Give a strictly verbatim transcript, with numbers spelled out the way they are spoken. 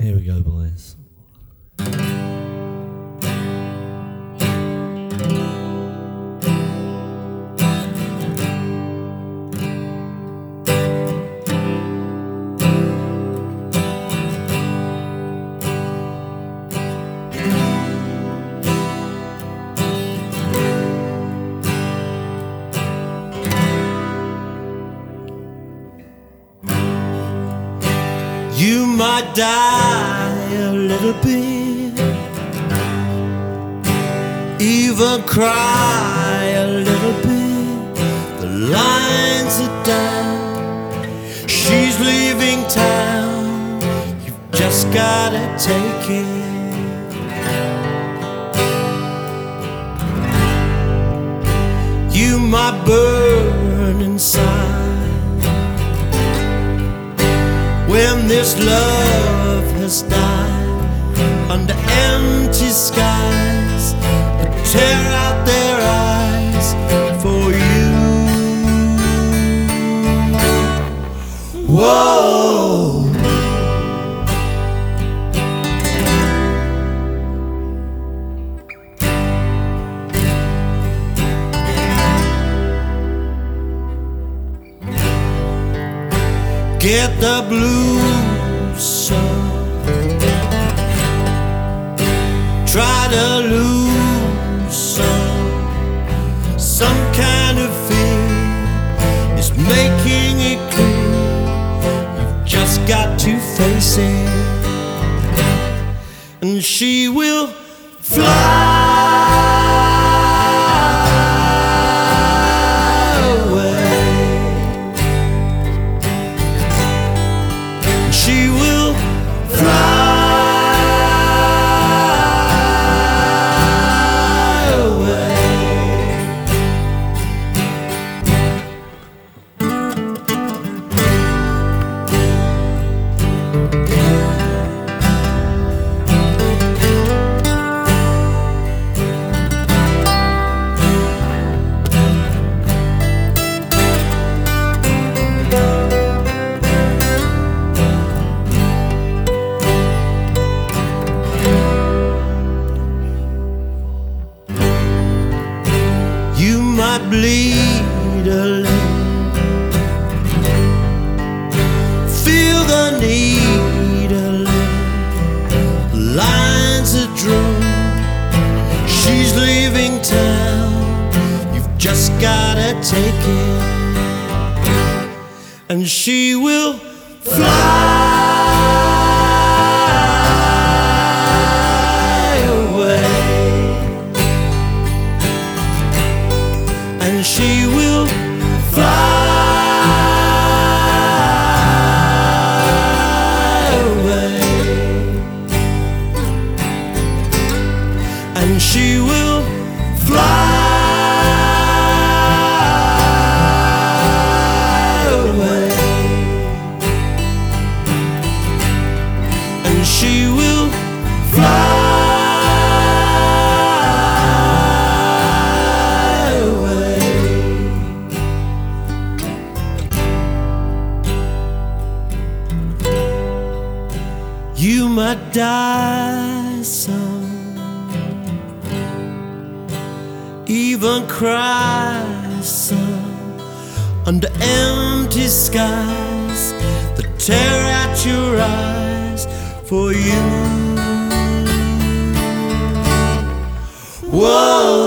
Here we go, boys. You might die a little bit, even cry a little bit. The lines are down, she's leaving town. You've just gotta take it. You might burn inside when this love has died under empty skies that tear out their eyes for you. Whoa. Get the blues, son. Try to lose some, some kind of fear is making it clear. You've just got to face it, and she will fly. She will fly away. You might bleed a little, feel the need a little. Lines are drawn, she's leaving town. You've just gotta take it, and she will fly. And she will fly away. And she will fly away. And she will fly. You might die some, even cry some, under empty skies that tear at your eyes for you. Whoa.